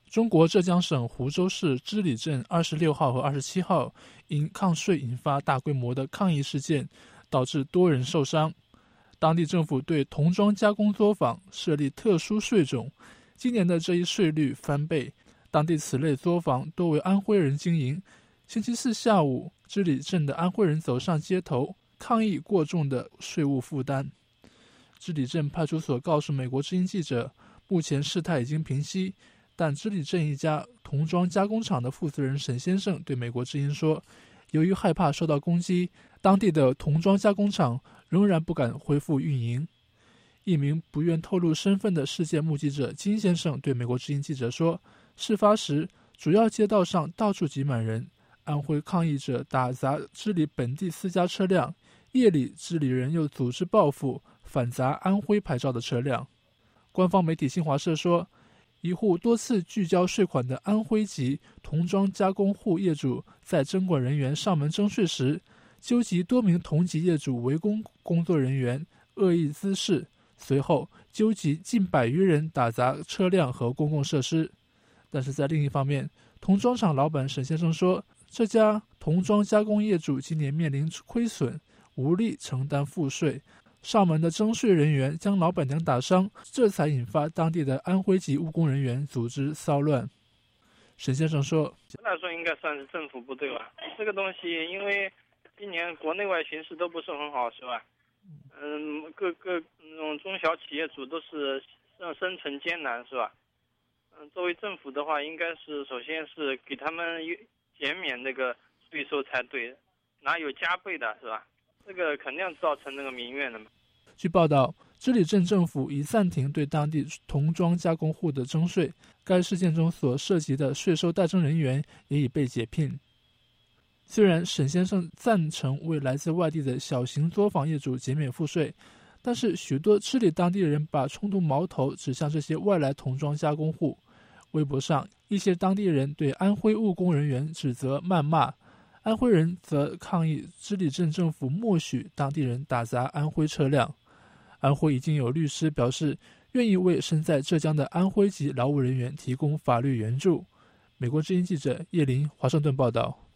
中国浙江省湖州市织里镇26号和27号因抗税引发大规模的抗议事件，导致多人受伤。当地政府对童装加工作坊设立特殊税种，今年的这一税率翻倍。当地此类作坊多为安徽人经营。星期四下午，织里镇的安徽人走上街头，抗议过重的税务负担。织里镇派出所告诉美国之音记者，目前事态已经平息，但织里镇一家童装加工厂的负责人沈先生对美国之音说，由于害怕受到攻击，当地的童装加工厂仍然不敢恢复运营。一名不愿透露身份的事件目击者金先生对美国之音记者说，事发时主要街道上到处挤满人，安徽抗议者打砸织里本地私家车辆，夜里织里人又组织报复，反砸安徽牌照的车辆。官方媒体新华社说，一户多次拒交税款的安徽籍童装加工户业主在征管人员上门征税时，纠集多名同级业主围攻工作人员，恶意滋事，随后纠集近100余人打砸车辆和公共设施。但是在另一方面，童装厂老板沈先生说，这家童装加工业主今年面临亏损，无力承担赋税，上门的征税人员将老板娘打伤，这才引发当地的安徽籍务工人员组织骚乱。沈先生说， 来说应该算是政府部队吧，这个东西因为今年国内外形势都不是很好，是吧？各那种中小企业主都是生存艰难，是吧？作为政府的话，应该是首先是给他们减免那个税收才对，哪有加倍的，是吧？这个肯定造成那个民怨的嘛。 据报道，织里镇政府已暂停对当地童装加工户的征税，该事件中所涉及的税收代征人员也已被解聘。虽然沈先生赞成为来自外地的小型作坊业主减免赋税，但是许多织里当地人把冲突矛头指向这些外来童装加工户。微博上，一些当地人对安徽务工人员指责谩骂，安徽人则抗议织里镇政府默许当地人打砸安徽车辆。安徽已经有律师表示愿意为身在浙江的安徽籍劳务人员提供法律援助。美国之音记者叶林华盛顿报道。